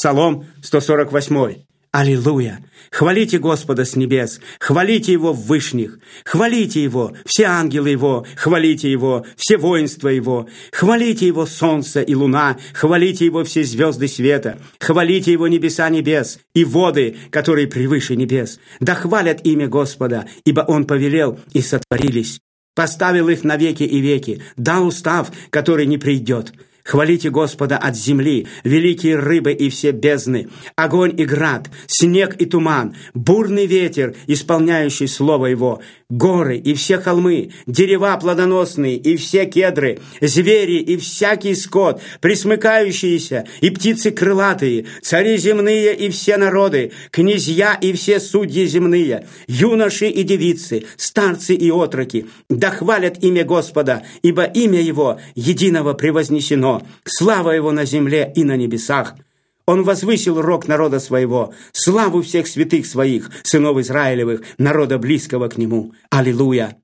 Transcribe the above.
Псалом 148. Аллилуйя! Хвалите Господа с небес, хвалите Его в вышних, хвалите Его, все ангелы Его, хвалите Его, все воинства Его, хвалите Его солнце и луна, хвалите Его все звезды света, хвалите Его небеса небес и воды, которые превыше небес. Да хвалят имя Господа, ибо Он повелел, и сотворились. Поставил их на веки и веки, дал устав, который не придет. Хвалите Господа от земли, великие рыбы и все бездны, огонь и град, снег и туман, бурный ветер, исполняющий слово Его, горы и все холмы, дерева плодоносные и все кедры, звери и всякий скот, пресмыкающиеся и птицы крылатые, цари земные и все народы, князья и все судьи земные, юноши и девицы, старцы и отроки, да хвалят имя Господа, ибо имя Его единого превознесено. Слава Его на земле и на небесах. Он возвысил рог народа своего, славу всех святых своих, сынов Израилевых, народа близкого к Нему. Аллилуйя!